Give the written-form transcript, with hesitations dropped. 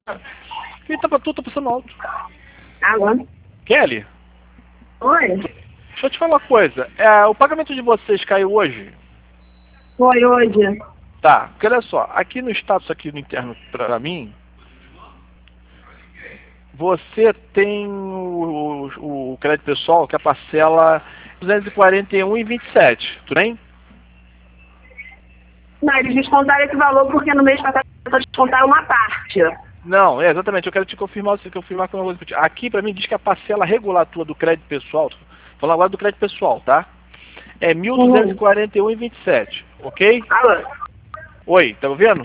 Quem tá pra tu, tá passando alto. Agora. Kelly, Oi? deixa eu te falar uma coisa. O pagamento de vocês caiu hoje? Foi hoje. Tá, porque olha só, aqui no status, aqui no interno pra mim, você tem o crédito pessoal, que é a parcela 241,27, tudo bem? Não, eles descontaram esse valor porque no mês passado só descontaram uma parte. Não, exatamente, eu quero te confirmar, você confirmar com uma coisa. Aqui pra mim diz que a parcela regular tua do crédito pessoal, tô falando agora do crédito pessoal, tá? É 1.241,27, ok? Alô? Oi, tá ouvindo?